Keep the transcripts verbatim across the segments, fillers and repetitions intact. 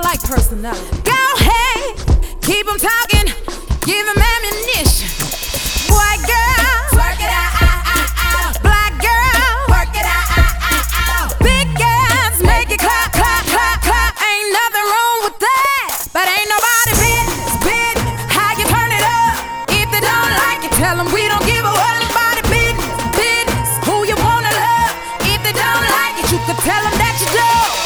like personality. Go ahead, keep them talking, give them ammunition. White girl, work it out, out, out, out. Black girl, work it out, out, out, out. Big girls, make it clap, clap, clap, clap. Ain't nothing wrong with that, but ain't nobody business, business. How you turn it up? If they don't like it, tell them we don't give a what about it. Business, business. Who you wanna love? If they don't like it, you can tell them that you do.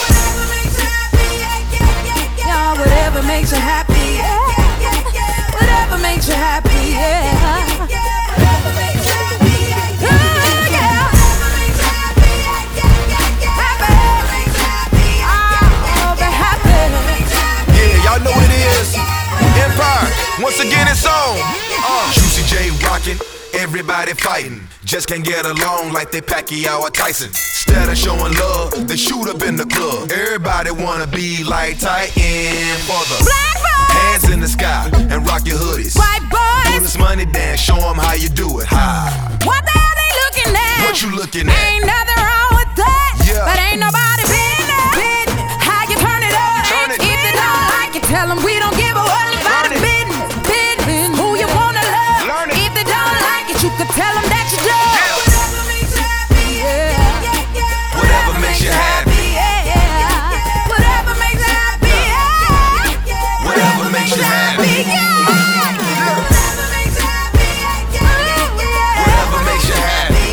Whatever makes you happy, yeah, yeah, yeah. Whatever makes you happy, yeah. Whatever makes you happy, yeah. Whatever makes you happy, yeah, yeah. Whatever makes you happy, yeah. Oh, be happy. Yeah, y'all know what it is. Empire, once again it's on. Uh, Juicy J rockin', everybody fighting. Just can't get along like they Pacquiao or Tyson. Instead of showing love, they shoot up in the club. Everybody wanna be like Titan for the Black boys, hands in the sky and rock your hoodies. white Do boys, this money dance, show them how you do it. Hi. what the hell they looking at? What you looking at? Ain't nothing wrong with that, Yeah. but ain't nobody business, business. How you turn it up? Turn it. If they don't like it, tell them we don't give a what about Learn it. it. Business, business. Who you wanna love? Learn it. If they don't like it, you can tell them that you do. Yeah. Whatever makes you happy, yeah. Whatever makes you happy, yeah. Whatever makes you happy. yeah. Whatever makes you happy, yeah. Whatever makes you happy.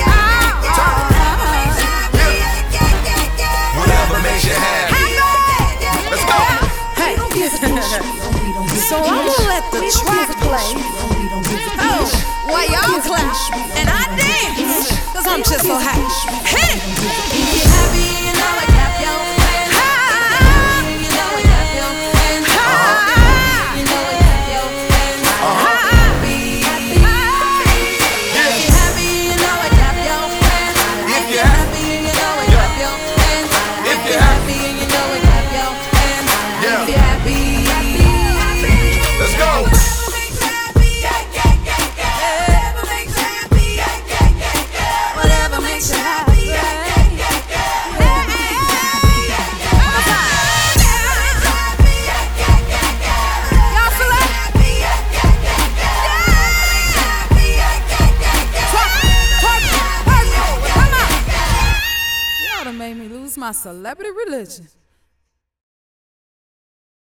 Whatever makes you happy. Let's go. Hey, so I'm gonna let the track play. Oh, while y'all clap and I dance, cause I'm just so happy. Hit it. If you're happy, you know it, clap your hands. You know it, clap your hands. You know it, clap your hands. Happy. If you're happy, you know it, clap your hands. If you're happy, you know it, clap your hands. If you're happy, you know it, clap your hands. Yeah. If you're happy. Let's go. Whatever makes you happy. Y'all feel it? Twerk, twerk, twerk. Come on. Y'all done made me lose my celebrity religion.